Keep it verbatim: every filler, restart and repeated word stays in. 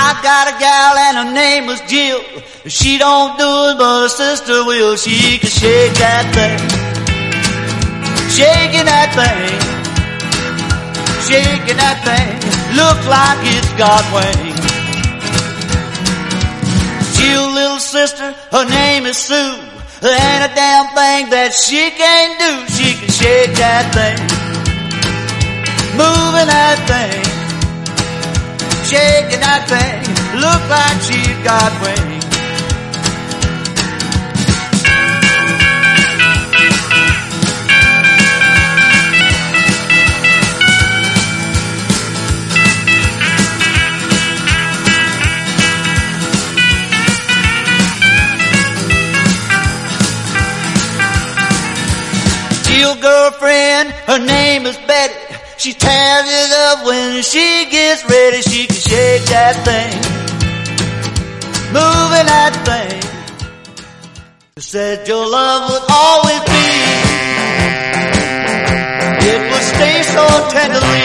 I got a gal and her name was Jill. She don't do it, but her sister will. She can shake that thing, shaking that thing, shaking that thing. Looks like it's got wings. Jill's little sister, her name is Sue. There ain't a damn thing that she can't do. She can shake that thing, moving that thing, shaking that thing. Look like she's got wings. Your girlfriend, her name is Betty. She tears it up when she gets ready. She can shake that thing, moving that thing. You said your love would always be, it would stay so tenderly.